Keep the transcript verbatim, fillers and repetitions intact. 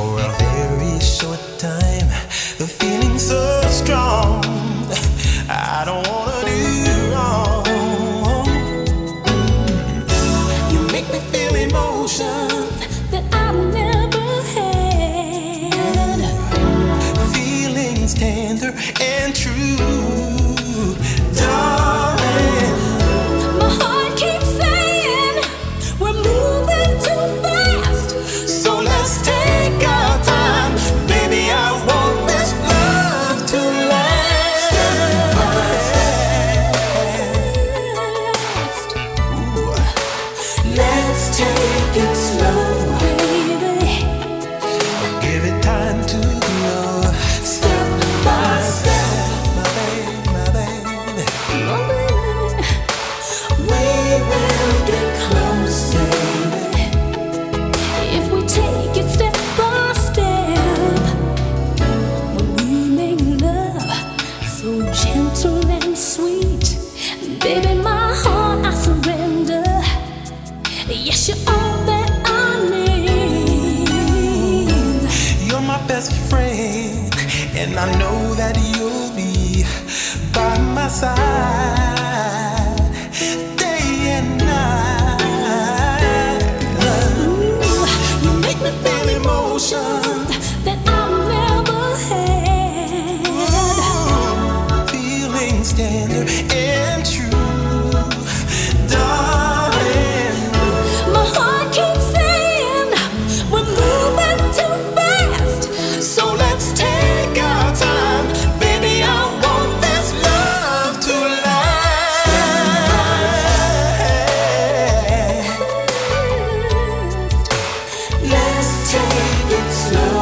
for a very short time. The feeling's so strong, I don't wanna do you wrong. You make me feel emotions that I've never had. Feelings tender and true, darling. My heart keeps saying we're moving too fast, so let's take our time. Baby, I want this love to last. Ooh. Let's take it slow, baby. give it time to grow. Step by step, my baby, my baby. Oh, baby. We will get close, baby. If we take it step by step, when we make love so gentle and sweet, baby, my heart I surrender. Yes, you're all that I need. You're my best friend, and I know that you'll be by my side day and night. Ooh, You make me feel emotions, that I've never had. ooh, feelings tender and true, darling. My heart keeps saying we're moving too fast, So let's take our time, baby. I want this love to last. Let's take it slow.